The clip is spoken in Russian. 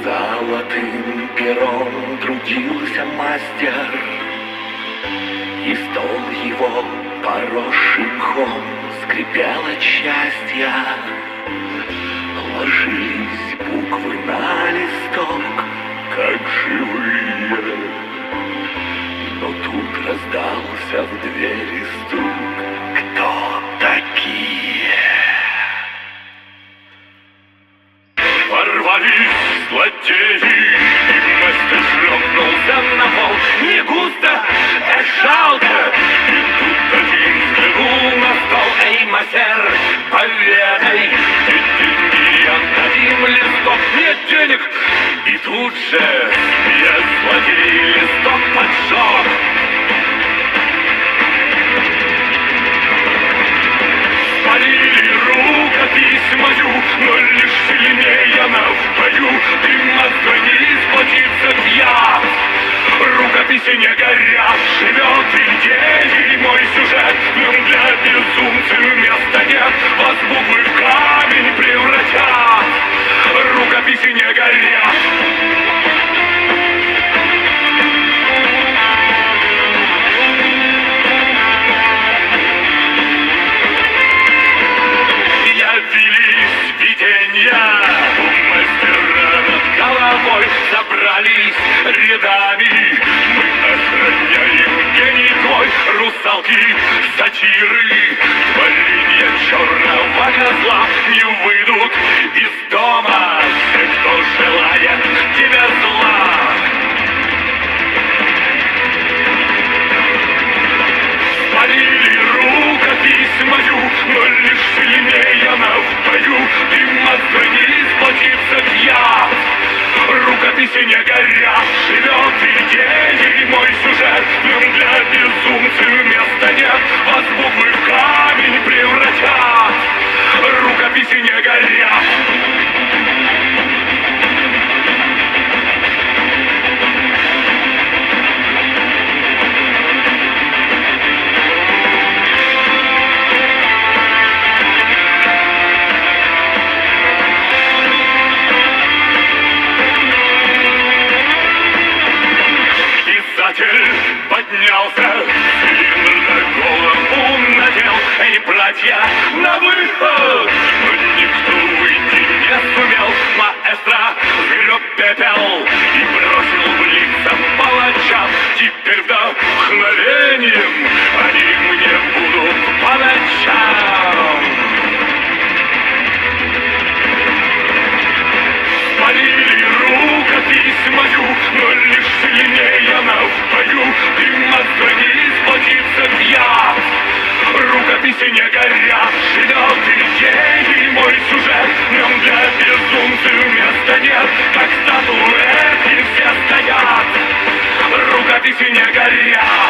Золотым пером трудился мастер, и стол его, поросший мхом, скрипел от счастья. Ложились буквы на листок, как живые, но тут раздался в двери стук. Кто такие? Ворвались злодеи, и мастер шлепнулся на пол. Не густо, жалко. И тут один взглянул на стол. Эй, мастер, поведай, где деньги? Отдадим листок. Нет денег. И тут же я злодей листок поджег. Спалили рукопись мою, но лишь сильнее она в бою. Ты мозгани сплотится я. Рукописи не горят, живет идеей мой сюжет. В нем для безумцев места нет, вас буквы в камень превратят. Рукописи не горят. Явились видения у мастера над головой. Собрались рядами, мы охраняем гений твой. Русалки, сатиры, творения черного козла не выйдут из дома все, кто желает тебе зла. Спалили рукопись мою, но лишь сильнее она в бою. Ты мозгани сплотится я. Рукописи не горят, живет идеей мой сюжет. В нем для безумцев места нет, вас буквы в камень превратят. Рукописи не горят. Поднялся, цилиндр на голову надел. Эй, братья, на выход! Но никто выйти не сумел. Маэстро сгреб пепел и бросил в лица палачам. Теперь вдохновением они мне будут по ночам. Спалили рукопись мою, но лишь сильнее она в бою. Ты мозгани сплотится я. Рукописи не горят, живет идеей мой сюжет. В нем для безумцев места нет, как статуэтки все стоят. Рукописи не горят.